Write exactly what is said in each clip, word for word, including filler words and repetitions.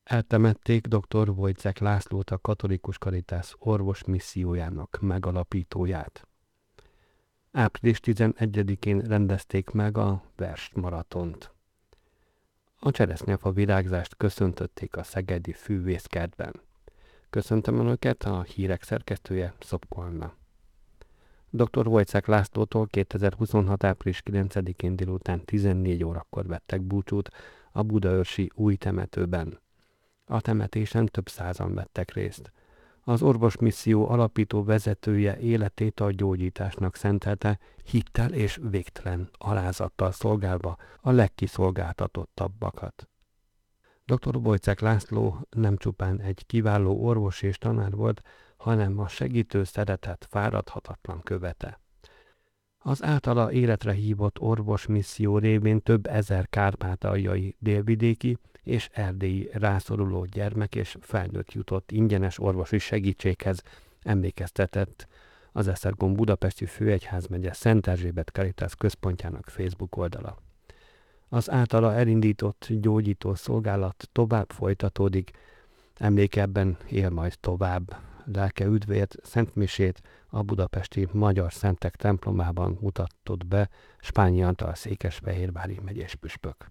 Eltemették dr. Wojciech Lászlót, a Katolikus Caritas orvos missziójának megalapítóját. április tizenegyedikén rendezték meg a versmaratont. A cseresznyefa virágzást köszöntötték a szegedi fűvészkertben. Köszöntöm Önöket, a hírek szerkesztője Szopko Anna. dr. Wojciech Lászlótól kétezer-huszonhat. április kilencedikén délután tizennégy órakor vettek búcsút a budaörsi új temetőben. A temetésen több százan vettek részt. Az orvosmisszió alapító vezetője életét a gyógyításnak szentelte, hittel és végtelen alázattal szolgálva a legkiszolgáltatottabbakat. dr. Wojciech László nem csupán egy kiváló orvos és tanár volt, hanem a segítő szeretet fáradhatatlan követe. Az általa életre hívott orvosmisszió révén több ezer kárpátaljai, délvidéki és erdélyi rászoruló gyermek és felnőtt jutott ingyenes orvosi segítséghez, emlékeztetett az Esztergom Budapesti Főegyházmegye Szent Erzsébet Caritas központjának Facebook oldala. Az általa elindított gyógyító szolgálat tovább folytatódik, emlékebben él majd tovább. Lelke üdvért szentmisét a budapesti Magyar Szentek templomában mutatott be Spányi Antal székesfehérvári megyés püspök.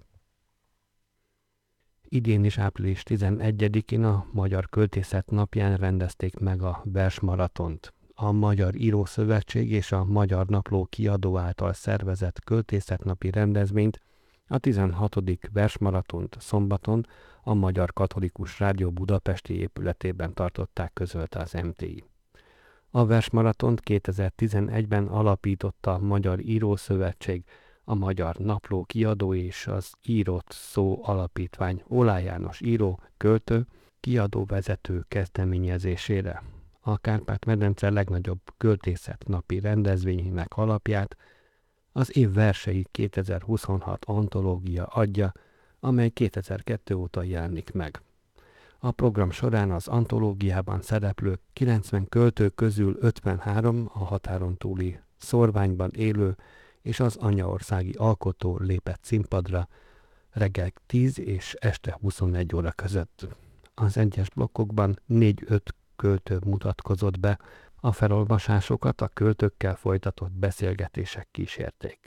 Idén is április tizenegyedikén a Magyar Költészet napján rendezték meg a versmaratont. A Magyar Írószövetség és a Magyar Napló kiadó által szervezett költészetnapi rendezvényt, a tizenhatodik versmaratont szombaton a Magyar Katolikus Rádió budapesti épületében tartották, közölte az em té i. A versmaratont kétezer-tizenegyben alapította a Magyar Írószövetség, a Magyar Napló kiadó és az Írott Szó Alapítvány Oláh János író, költő, kiadóvezető kezdeményezésére. A Kárpát-medence legnagyobb költészetnapi rendezvényének alapját az év versei kétezer-huszonhat antológia adja, amely kétezer-kettő óta jelenik meg. A program során az antológiában szereplő kilencven költő közül ötvenhárom a határon túli szórványban élő és az anyaországi alkotó lépett színpadra reggel tíz és este huszonegy óra között. Az egyes blokkokban négy-öt költő mutatkozott be, a felolvasásokat a költőkkel folytatott beszélgetések kísérték.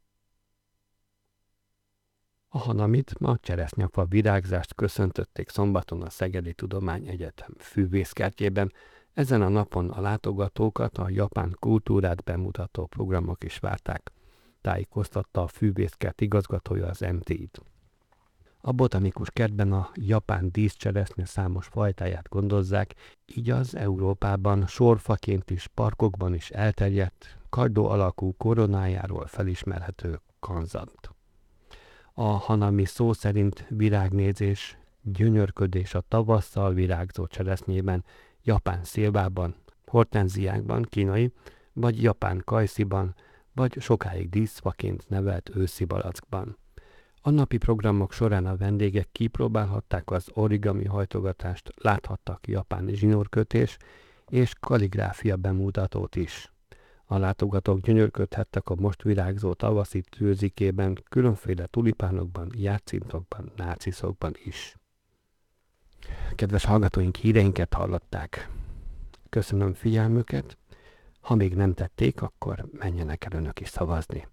A Hanamit, a cseresznyefa virágzást köszöntötték szombaton a Szegedi Tudományegyetem fűvészkertjében. Ezen a napon a látogatókat a japán kultúrát bemutató programok is várták, tájékoztatta a fűvészkert igazgatója az em té i-t. A botanikus kertben a japán díszcseresznye számos fajtáját gondozzák, így az Európában sorfaként is, parkokban is elterjedt, kardó alakú koronájáról felismerhető kanzant. A hanami szó szerint virágnézés, gyönyörködés a tavasszal virágzó cseresznyében, japán szilvában, hortenziákban, kínai, vagy japán kajsziban, vagy sokáig díszfaként nevelt őszi barackban. A napi programok során a vendégek kipróbálhatták az origami hajtogatást, láthattak japán zsinórkötés és kalligráfia bemutatót is. A látogatók gyönyörködhettek a most virágzó tavaszi tőzikében, különféle tulipánokban, játszintokban, nárciszokban is. Kedves hallgatóink, híreinket hallották. Köszönöm figyelmüket. Ha még nem tették, akkor menjenek el önök is szavazni.